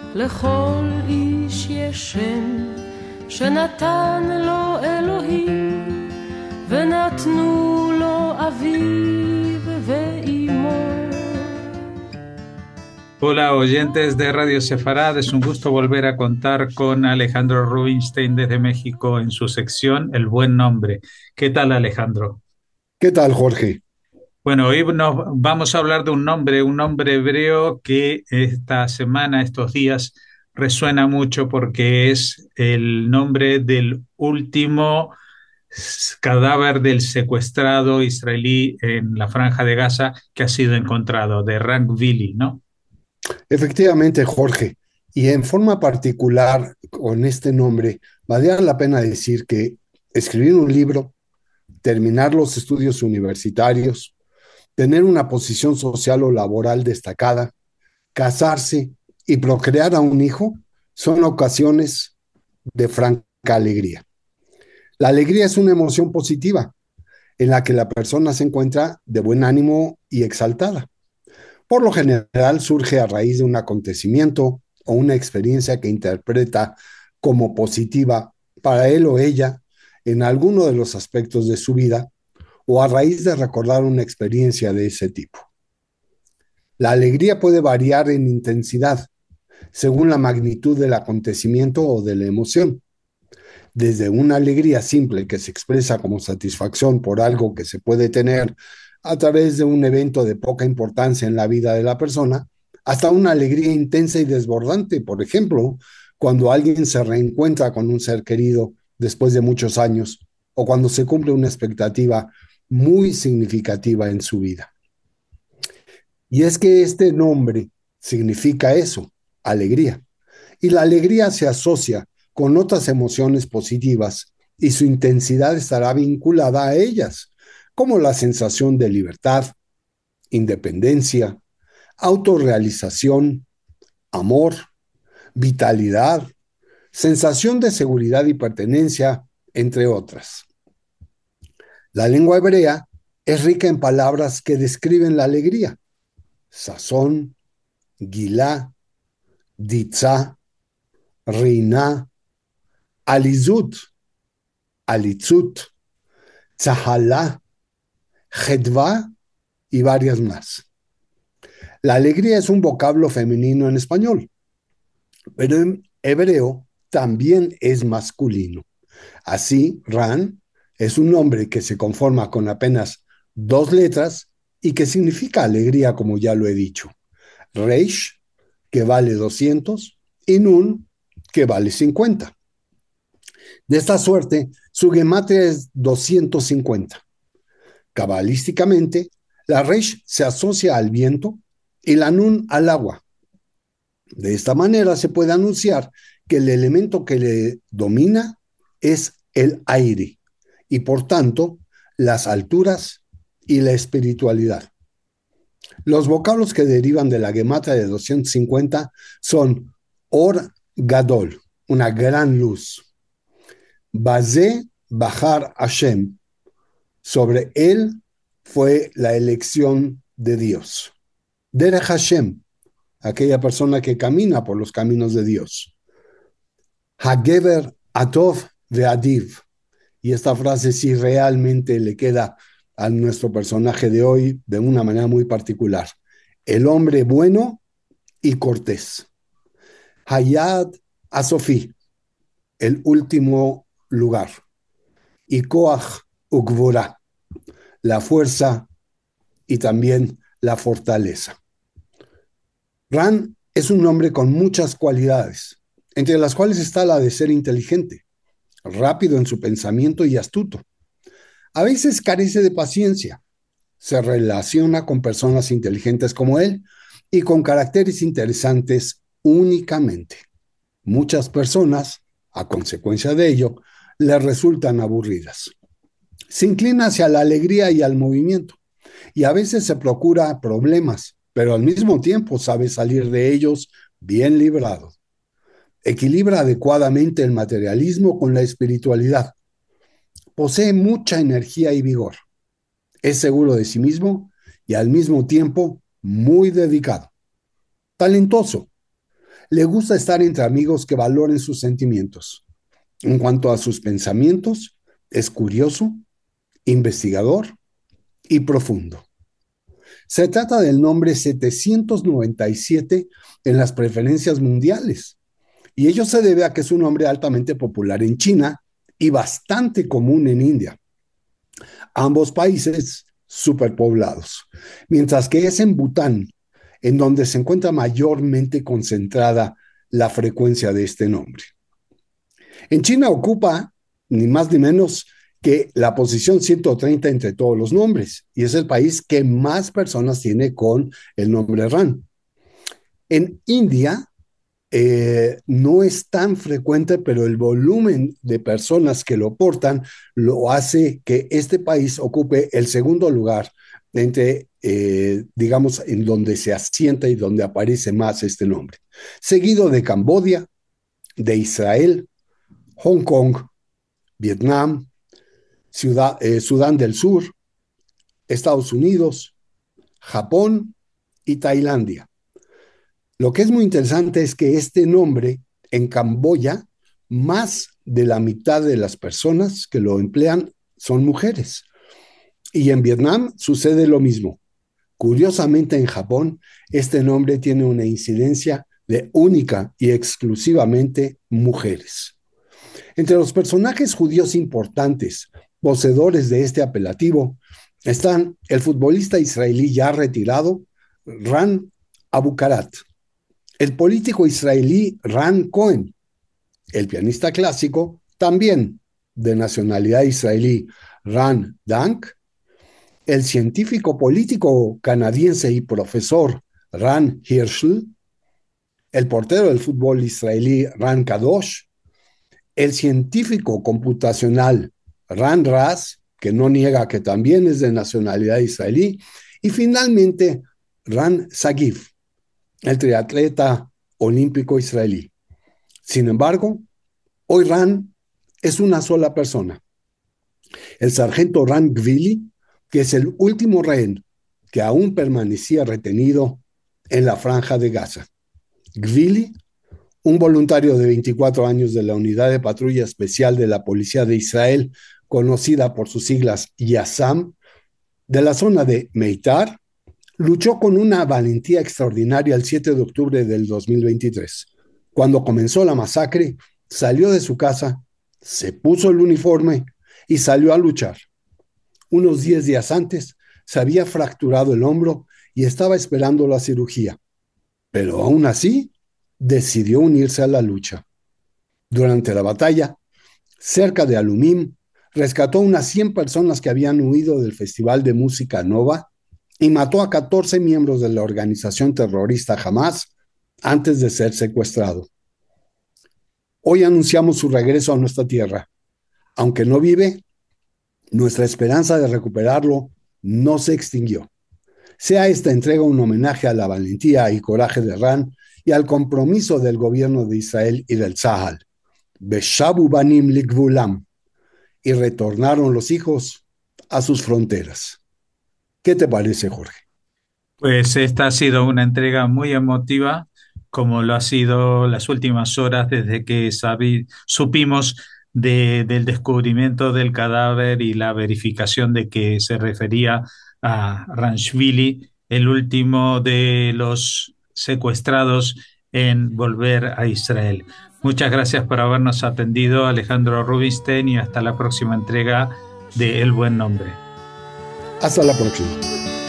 לכל איש יש שם שנתן לו אלוהים, ונתנו לו אביו ואימו. Hola oyentes de Radio Sefarad, es un gusto volver a contar con Alejandro Rubinstein desde México en su sección El Buen Nombre. ¿Qué tal, Alejandro? ¿Qué tal, Jorge? Bueno, hoy nos vamos a hablar de un nombre hebreo que esta semana, estos días, resuena mucho porque es el nombre del último cadáver del secuestrado israelí en la Franja de Gaza que ha sido encontrado, de Rank Vili, ¿no? Efectivamente, Jorge. Y en forma particular, con este nombre, valdría la pena decir que escribir un libro, terminar los estudios universitarios, tener una posición social o laboral destacada, casarse y procrear a un hijo son ocasiones de franca alegría. La alegría es una emoción positiva en la que la persona se encuentra de buen ánimo y exaltada. Por lo general surge a raíz de un acontecimiento o una experiencia que interpreta como positiva para él o ella en alguno de los aspectos de su vida o a raíz de recordar una experiencia de ese tipo. La alegría puede variar en intensidad según la magnitud del acontecimiento o de la emoción. Desde una alegría simple que se expresa como satisfacción por algo que se puede tener a través de un evento de poca importancia en la vida de la persona, hasta una alegría intensa y desbordante, por ejemplo, cuando alguien se reencuentra con un ser querido después de muchos años o cuando se cumple una expectativa muy significativa en su vida. Y es que este nombre significa eso, alegría. Y la alegría se asocia con otras emociones positivas y su intensidad estará vinculada a ellas, como la sensación de libertad, independencia, autorrealización, amor, vitalidad, sensación de seguridad y pertenencia, entre otras. La lengua hebrea es rica en palabras que describen la alegría: sazón, gilá, ditzá, riná, alizut, alitzut, tzahalá, jedvá y varias más. La alegría es un vocablo femenino en español, pero en hebreo también es masculino. Así, Ran es un nombre que se conforma con apenas dos letras y que significa alegría, como ya lo he dicho. Reish, que vale 200, y Nun, que vale 50. De esta suerte, su gematria es 250. Cabalísticamente, la Reish se asocia al viento y la Nun al agua. De esta manera se puede anunciar que el elemento que le domina es el aire y por tanto las alturas y la espiritualidad. Los vocablos que derivan de la gematria de 250 son Or Gadol, una gran luz; Bazé Bahar Hashem, sobre él fue la elección de Dios; Derech Hashem, aquella persona que camina por los caminos de Dios; Hagever Atov Ve'adiv, y esta frase sí realmente le queda a nuestro personaje de hoy de una manera muy particular: el hombre bueno y cortés; Hayad Asofi, el último lugar; y Koach Ugvura, la fuerza y también la fortaleza. Ran es un hombre con muchas cualidades, entre las cuales está la de ser inteligente, rápido en su pensamiento y astuto. A veces carece de paciencia, se relaciona con personas inteligentes como él y con caracteres interesantes únicamente. Muchas personas, a consecuencia de ello, le resultan aburridas. Se inclina hacia la alegría y al movimiento, y a veces se procura problemas, pero al mismo tiempo sabe salir de ellos bien librado. Equilibra adecuadamente el materialismo con la espiritualidad. Posee mucha energía y vigor. Es seguro de sí mismo y al mismo tiempo muy dedicado. Talentoso. Le gusta estar entre amigos que valoren sus sentimientos. En cuanto a sus pensamientos, es curioso, investigador y profundo. Se trata del nombre 797 en las preferencias mundiales, y ello se debe a que es un nombre altamente popular en China y bastante común en India, ambos países superpoblados, mientras que es en Bután en donde se encuentra mayormente concentrada la frecuencia de este nombre. En China ocupa ni más ni menos que la posición 130 entre todos los nombres, y es el país que más personas tiene con el nombre Ran. En India no es tan frecuente, pero el volumen de personas que lo portan lo hace que este país ocupe el segundo lugar entre, digamos, en donde se asienta y donde aparece más este nombre, seguido de Camboya, de Israel, Hong Kong, Vietnam, Sudán del Sur, Estados Unidos, Japón y Tailandia. Lo que es muy interesante es que este nombre en Camboya, más de la mitad de las personas que lo emplean son mujeres. Y en Vietnam sucede lo mismo. Curiosamente, en Japón, este nombre tiene una incidencia de única y exclusivamente mujeres. Entre los personajes judíos importantes, poseedores de este apelativo, están el futbolista israelí ya retirado, Ran Abukarat, el político israelí Ran Cohen, el pianista clásico, también de nacionalidad israelí, Ran Dank, el científico político canadiense y profesor Ran Hirschl, el portero del fútbol israelí Ran Kadosh, el científico computacional Ran Raz, que no niega que también es de nacionalidad israelí, y finalmente Ran Sagiv, el triatleta olímpico israelí. Sin embargo, hoy Ran es una sola persona, el sargento Ran Gvili, que es el último rehén que aún permanecía retenido en la franja de Gaza. Gvili, un voluntario de 24 años de la Unidad de Patrulla Especial de la Policía de Israel, conocida por sus siglas Yassam, de la zona de Meitar, luchó con una valentía extraordinaria el 7 de octubre del 2023. Cuando comenzó la masacre, salió de su casa, se puso el uniforme y salió a luchar. Unos 10 días antes, se había fracturado el hombro y estaba esperando la cirugía. Pero aún así, decidió unirse a la lucha. Durante la batalla, cerca de Alumim, rescató unas 100 personas que habían huido del Festival de Música Nova y mató a 14 miembros de la organización terrorista Hamas antes de ser secuestrado. Hoy anunciamos su regreso a nuestra tierra. Aunque no vive, nuestra esperanza de recuperarlo no se extinguió. Sea esta entrega un homenaje a la valentía y coraje de Ran y al compromiso del gobierno de Israel y del Tzahal. Beshabu banim ligvulam. Y retornaron los hijos a sus fronteras. ¿Qué te parece, Jorge? Pues esta ha sido una entrega muy emotiva, como lo ha sido las últimas horas desde que supimos del descubrimiento del cadáver y la verificación de que se refería a Ranshvili, el último de los secuestrados en volver a Israel. Muchas gracias por habernos atendido, Alejandro Rubinstein, y hasta la próxima entrega de El Buen Nombre. Hasta la próxima.